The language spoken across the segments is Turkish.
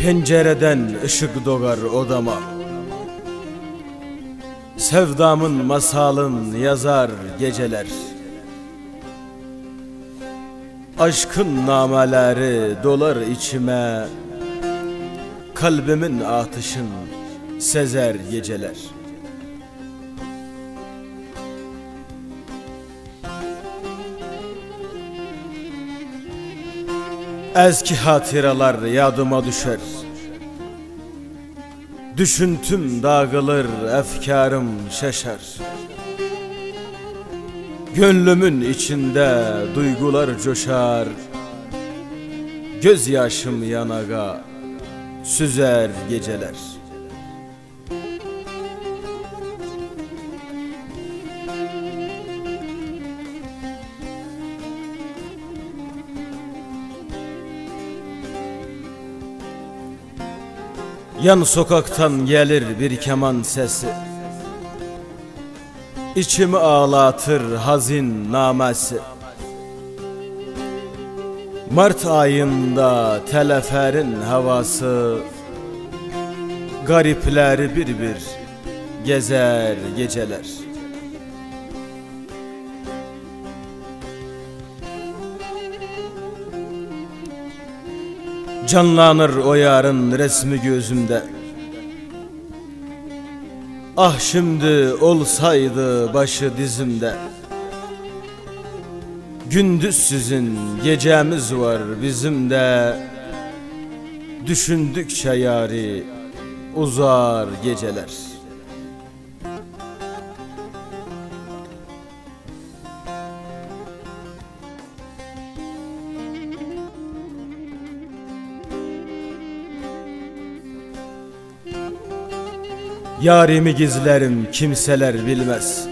Pencereden ışık doğar odama. Sevdamın masalın yazar geceler. Aşkın nameleri dolar içime. Kalbimin atışın sezer geceler. Eski hatıralar yadıma düşer. Düşüntüm dağılır, efkarım şaşar. Gönlümün içinde duygular coşar. Gözyaşım yanağa süzer geceler. Yan sokaktan gelir bir keman sesi. İçimi ağlatır hazin namesi. Mart ayında teleferin havası. Garipleri bir bir gezer geceler. Canlanır o yarın resmi gözümde. Ah şimdi olsaydı başı dizimde. Gündüz sizin gecemiz var bizim de. Düşündükçe yari uzar geceler. Yarimi gizlerim kimseler bilmez.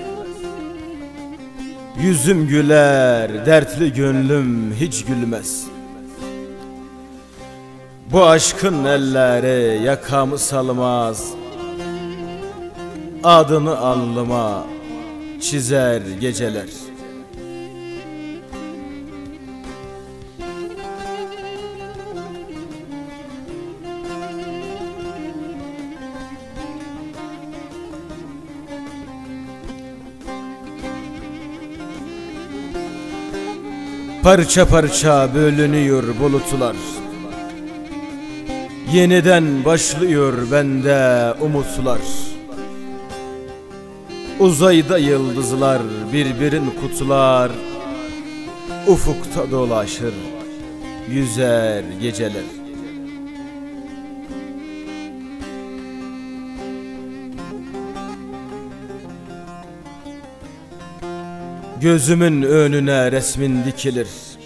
Yüzüm güler, dertli gönlüm hiç gülmez. Bu aşkın elleri yakamı salmaz. Adını alnıma çizer geceler. Parça parça bölünüyor bulutlar. Yeniden başlıyor bende umutlar. Uzayda yıldızlar birbirini kutlar. Ufukta dolaşır yüzer geceler. Gözümün önüne resmin dikilir.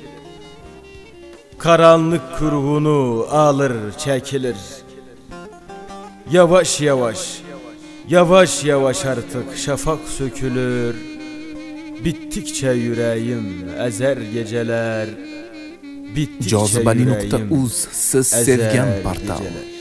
Karanlık kurğunu alır çekilir. Yavaş yavaş, yavaş yavaş artık şafak sökülür. Bittikçe yüreğim ezer geceler. Bittikçe yüreğim Cazibeli.uz siz sevgan portal.